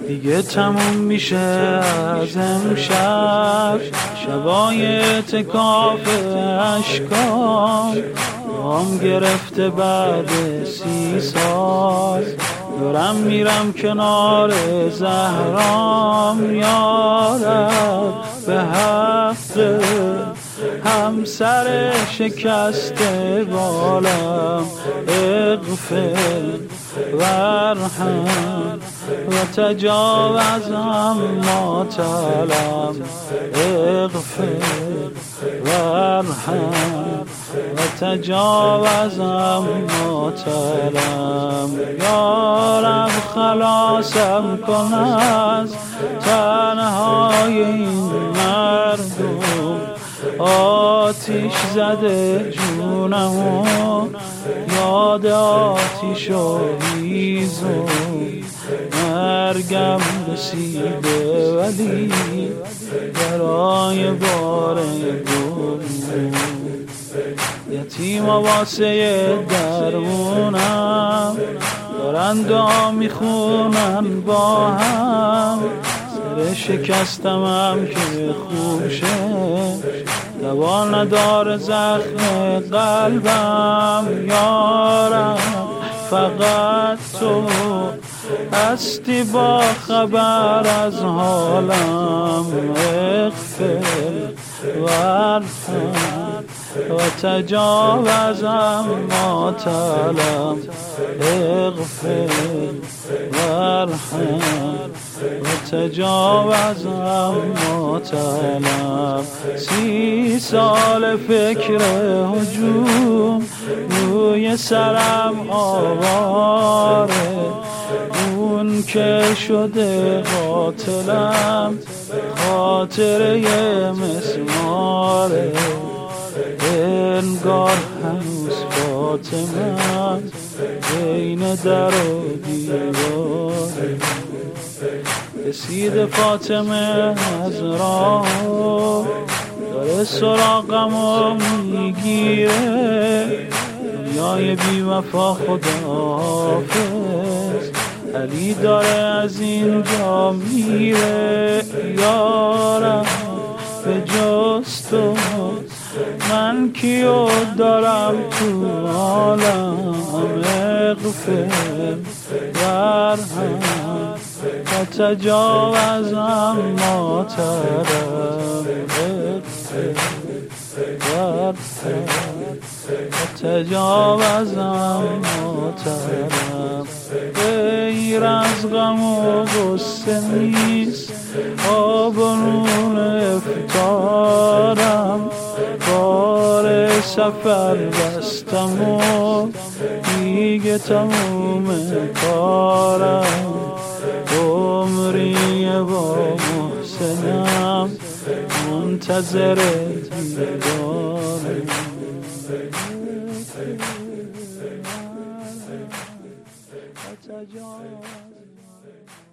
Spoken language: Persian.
دیگه تموم میشه از امشب، شبای اعتکاف اشکام رام گرفته بعد 30 سال. دارم میرم کنار زهرام، یارب به حق همسر شکسته بالم، اغفر ورحم و تجاوزم ما طلم، اغفر ورحم و تجاوزم ما طلم. یارب خلاصم کن از تنهای این مردم، آتیش زده جونمو یاد آتیش و هیزم، مرگم رسیده ولی برای بار دوم. یتیما واسه درمونم دارن دعا میخونن با هم، سر شکستم هم که خوب شه دوا نداره زخم قلبم. یارم فقط تو هستی با خبر از حالم، اغفر ورحم و تجاوزم ما طلم، اغفر ورحم و تجاوزم ما طلم. 30 سال فکر هجوم روی سرم آواره، اون که شده قاتلم خاطره مسماره. انگار هنوز فاطمه بین در و دیواره، رسید فاطمه از راه داره سراغم و میگیره، دنیای بی وفا خداحافظ، علی داره از اینجا میره. یارم به جز تو من کیو دارم تو عالم، اغفر ورحم و تجاوزم ما طلم، اغفر ورحم و تجاوزم ما طلم. غیر از غم و غصه نیست آب و نون افطارم، بار سفر بستم و دیگه تموم کارم، عمریه با محسنم منتظر دیدارم.